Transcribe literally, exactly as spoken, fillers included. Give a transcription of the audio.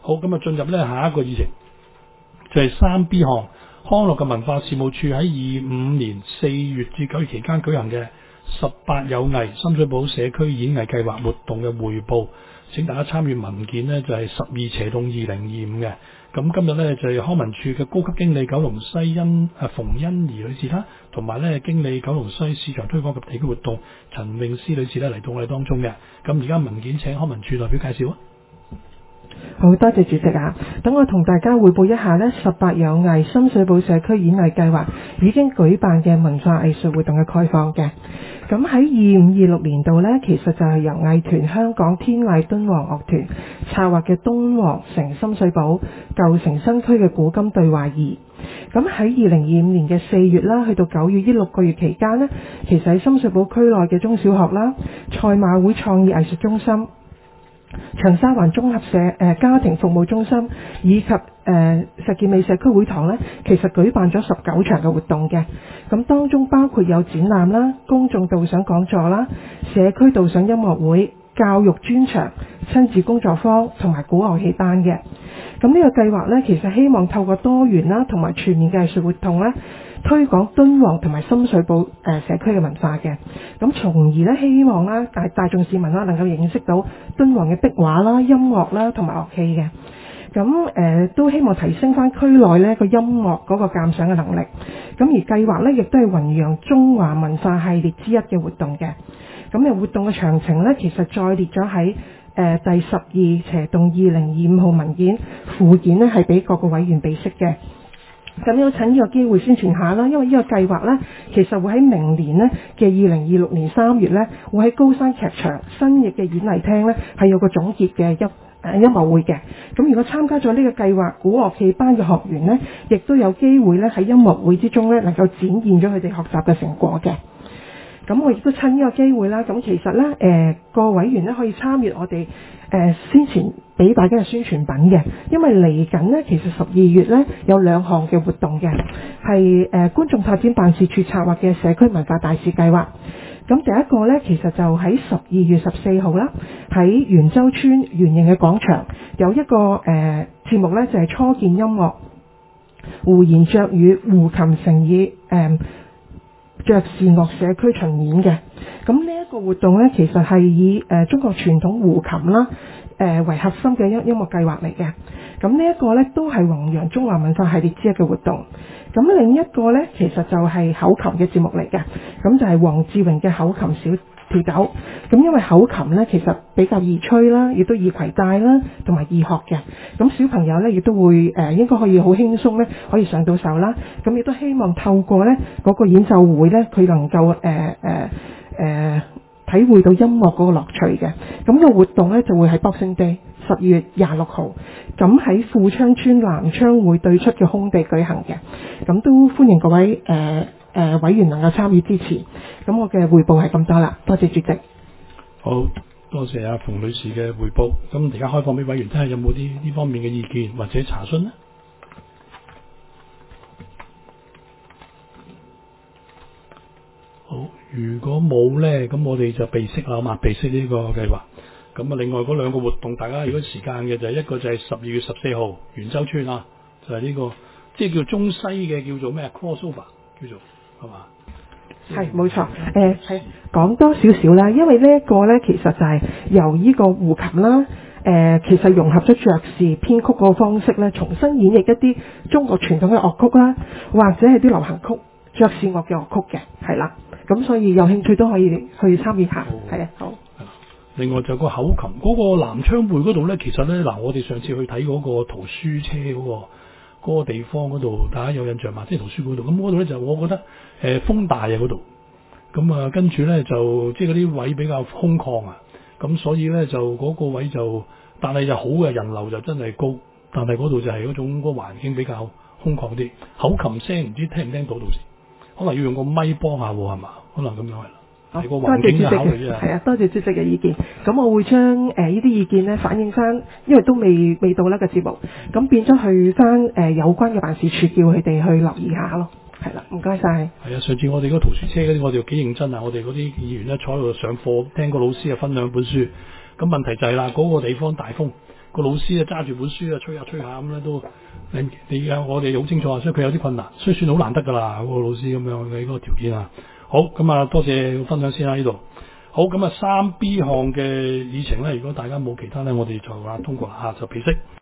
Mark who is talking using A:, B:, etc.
A: 好，咁啊進入咧下一個議程，就係三 B 項康樂及文化事務處喺二五年四月至九月期間舉行嘅十八有藝深水埗社區演藝計劃活動嘅匯報，請大家參與文件呢就係十二斜洞二零二五嘅。咁今日呢，就係康文署嘅高級經理九龍西欣啊馮欣怡女士啦，同埋咧經理九龍西市場推廣及地區活動陳詠詩女士咧嚟到我哋當中嘅。咁而家文件請康文署代表介紹啊。
B: 好，多謝主席啊！等我同大家匯報一下呢十八有藝深水埗社區演藝計劃已經舉辦嘅文化藝術活動嘅概況嘅。咁喺二五二六年度呢，其實就係由藝團香港天藝敦煌樂團策劃嘅敦煌城深水埗舊城新區嘅古今對話二。咁喺二零二五年嘅四月啦，去到九月呢六個月期間呢，其實喺深水埗區內嘅中小學啦、賽馬會創意藝術中心、長沙灣綜合社誒、呃、家庭服務中心以及誒、呃、石硤尾社區會堂呢，其實舉辦咗十九場嘅活動嘅。咁當中包括有展覽啦、公眾導賞講座啦、社區導賞音樂會、教育專場、親子工作坊同埋古樂器班嘅。咁呢個計劃呢，其實希望透過多元啦同埋全面嘅藝術活動呢，推廣敦煌同埋深水埗誒、呃、社區嘅文化嘅。咁從而呢，希望啦大大眾市民啦能夠認識到敦煌嘅壁畫啦、音樂啦同埋樂器嘅。咁誒、呃、都希望提升翻區內呢個音樂嗰個鑑賞嘅能力。咁而計劃呢，亦都係弘揚中華文化系列之一嘅活動嘅。咁嘅活動嘅詳情呢，其實再列咗喺誒第十二斜洞二零二五號文件附件呢，係俾各個委員備悉嘅。咁要趁呢個機會宣傳下啦，因為呢個計劃呢，其實會喺明年呢嘅二零二六年三月呢，會喺高山劇場新翼嘅演藝廳呢，係有個總結嘅音誒音樂會嘅。咁如果參加咗呢個計劃古樂器班嘅學員呢，亦都有機會呢喺音樂會之中呢，能夠展現咗佢哋學習嘅成果嘅。咁我亦都趁呢個機會啦，咁其實呢，誒、呃、個委員呢可以參與我哋誒、呃、先前俾大家嘅宣傳品嘅，因為嚟緊呢，其實十二月呢有兩項嘅活動嘅，係誒、呃、觀眾發展辦事處策劃嘅社區文化大使計劃。咁第一個呢，其實就喺十二月十四號啦，喺元洲村圓形嘅廣場有一個誒、呃、節目呢，就係、是、初見音樂、胡言雀語、胡琴成以誒。呃爵士樂社區巡演嘅。咁呢一個活動呢，其實係以誒、呃、中國傳統胡琴啦誒、呃、為核心嘅音音樂計劃嚟嘅。咁呢一個呢，都係弘揚中華文化系列之一嘅活動。咁另一個呢，其實就係口琴嘅節目嚟嘅。咁就係黃志榮嘅口琴小跳豆。咁因為口琴呢，其實比較易吹啦，亦都易攜帶啦，同埋易學嘅。咁小朋友呢，亦都會誒、呃、應該可以好輕鬆呢，可以上到手啦。咁亦都希望透過呢嗰、那個演奏會呢，佢能夠誒誒誒體會到音樂嗰個樂趣嘅。咁、這個活動呢，就會喺 Boxing Day 十二月廿六號，咁喺富昌村南昌匯對出嘅空地舉行嘅。咁都歡迎各位誒誒、呃呃、委員能夠參與支持。咁我嘅匯報係咁多啦，多謝主席。
A: 好多謝阿馮女士嘅匯報。咁而家開放俾委員睇下有冇啲呢方面嘅意見或者查詢呢？好，如果冇呢，咁我哋就備悉啦嘛，備悉呢個計劃。咁啊，另外嗰兩個活動，大家如果時間嘅就係、是、一個就係十二月十四號元洲村啊，就係、是、呢、這個即係叫中西嘅叫做咩 crossover 叫做係嘛？
B: 係冇錯，誒係講多少少啦，因為呢一個咧其實就係由呢個胡琴啦，誒、呃、其實融合咗爵士編曲個方式咧，重新演繹一啲中國傳統嘅樂曲啦，或者係啲流行曲、爵士樂嘅樂曲嘅，係啦，咁所以有興趣都可以去參與下，係啊，好。
A: 另外就個口琴嗰、那個南昌匯嗰度咧，其實咧嗱，我哋上次去睇嗰個圖書車嗰、那個。嗰個地方嗰度，大家有印象嘛？即係圖書館度，咁嗰度咧就我覺得誒、呃、風大啊嗰度，咁啊跟住咧就即係嗰啲位比較空曠啊，咁所以咧就嗰個位就，但係就好嘅人流就真係高，但係嗰度就係嗰種嗰個環境比較空曠啲，口琴聲唔知聽唔聽到到時，可能要用個咪幫下喎係嘛？可能咁樣係啦。
B: 好，多謝主席嘅，係啊，多謝主席嘅意見。咁我會將誒呢啲意見咧反映翻，因為都未未到呢個節目，咁變咗去翻誒、呃、有關嘅辦事處，叫佢哋去留意下咯。係啦，唔該晒。係
A: 啊，上次我哋嗰個圖書車嗰啲，我哋又幾認真啊！我哋嗰啲議員咧坐喺度上課，聽個老師啊分享本書。咁問題就係啦，嗰、那個地方大風， 個老師啊揸住本書啊吹下吹下咁咧都你你啊我哋好清楚啊，所以佢有啲困難，所以算好難得㗎啦，嗰個老師咁樣嘅嗰個條件啊。好，咁啊多謝分享先啦呢度。好，咁啊三 B 項嘅議程咧，如果大家冇其他咧，我哋就啊通過下集備識。